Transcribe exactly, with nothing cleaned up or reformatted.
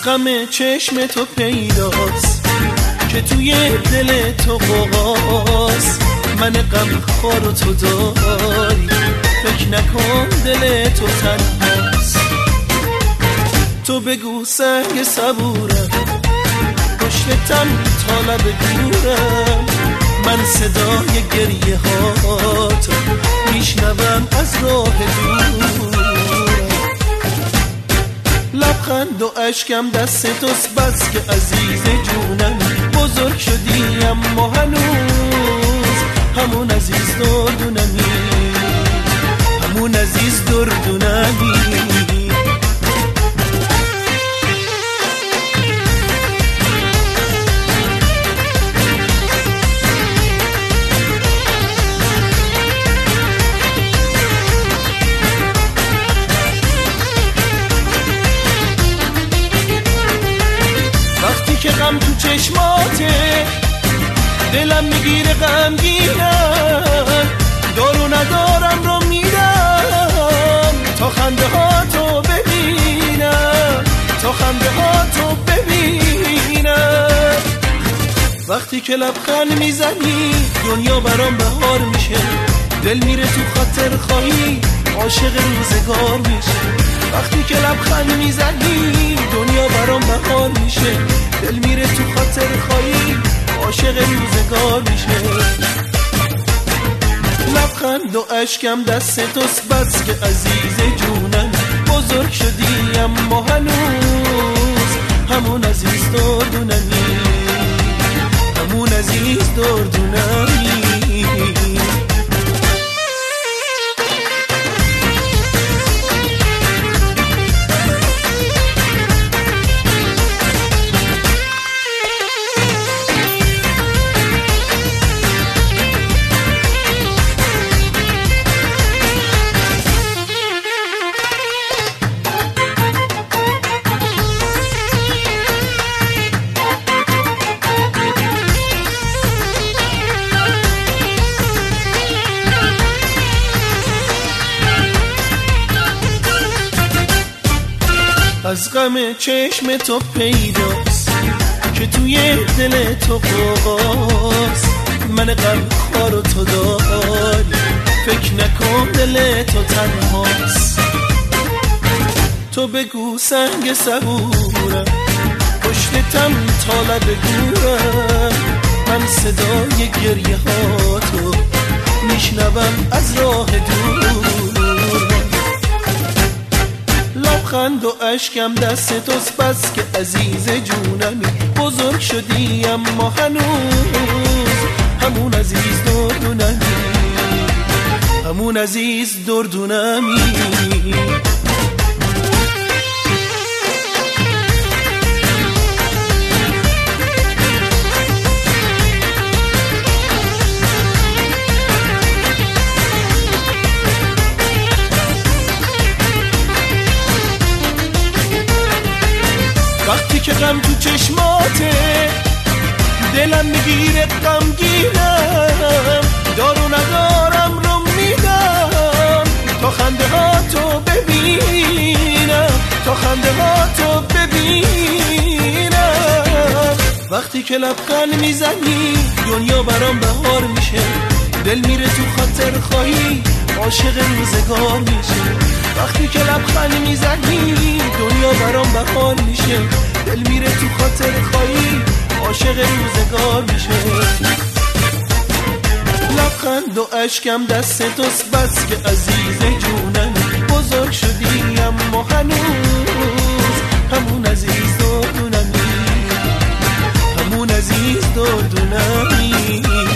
از غم چشم تو پیداست که توی دل تو قوقاست. من غم خوار و تو داری، فکر نکن دل تو تنهاست. تو بگو سنگ صبورم، پشتم تا لب گورم. من صدای گریه هاتو میشنوم از راه دورم. لبخند و اشکم دست توست بس که عزیز جونم. بزرگ شدی اما هنوز همون عزیز دردونمی، همون عزیز دردونمی. که غم تو چشماته دلم میگیره غمگینم. دارو ندارم رو میدم تا خنده ها تو ببینم، تا خنده ها تو ببینم. وقتی که لبخند میزنی دنیا برام بهار میشه. دل میره تو خاطر خواهی، عاشق روزگار میشه. وقتی که لبخند میزنی دنیا برام بهار میشه. دل میره تو خاطر خواهی، عاشق روزگار میشه. لبخند و اشکم دست توست بس که عزیز جونم. بزرگ شدی اما هنوز همون عزیز دردونمی، همون عزیز دردونمی. از غم چشم تو پیداست که توی دل تو قوقاست. من غم خوار و تو داری، فکر نکن دل تو تنهاست. تو بگو سنگ صبورم، پشتم تا لب گورم. من صدای گریه ها تو میشنوم از راه دور. لبخند و اشکم دست توست بس که عزیز جونمی. بزرگ شدی اما هنوز همون عزیز دردونمی، همون عزیز دردونمی. وقتی که غم تو چشماته دلم میگیره غمگینم. دارو ندارم رو میدم تا خنده ها تو ببینم، تا خنده ها تو ببینم. وقتی که لبخند میزنی دنیا برام بهار میشه. دل میره تو خاطر خواهی، عاشق روزگار میشه. وقتی که لبخند میزنی دنیا برام بهار میشه. دل میره تو خاطر خواهی، عاشق روزگار میشه. لبخند و اشکم دست توست بس که عزیز جونم. بزرگ شدی اما هنوز همون عزیز دردونمی، همون عزیز دردونمی.